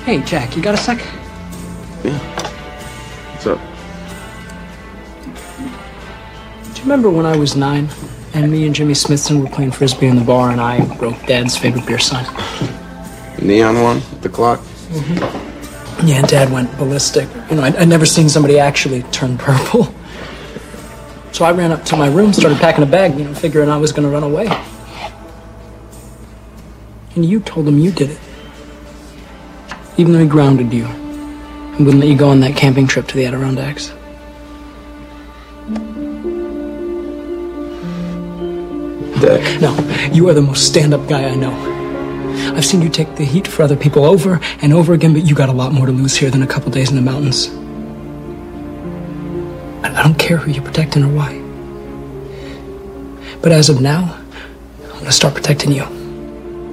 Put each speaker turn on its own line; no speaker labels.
Hey, Jack, you got a sec?
Yeah. What's up?
Do you remember when I was 9 and me and Jimmy Smithson were playing frisbee in the bar and I broke Dad's favorite beer sign?
The neon one with the clock?
Mm-hmm. Yeah, and Dad went ballistic. You know, I'd never seen somebody actually turn purple. So I ran up to my room, started packing a bag, you know, figuring I was going to run away. And you told him you did it. Even though he grounded you and wouldn't let you go on that camping trip to the Adirondacks.
Dad.
No, you are the most stand-up guy I know. I've seen you take the heat for other people over and over again, but you got a lot more to lose here than a couple days in the mountains. I don't care who you're protecting or why. But as of now, I'm gonna start protecting you.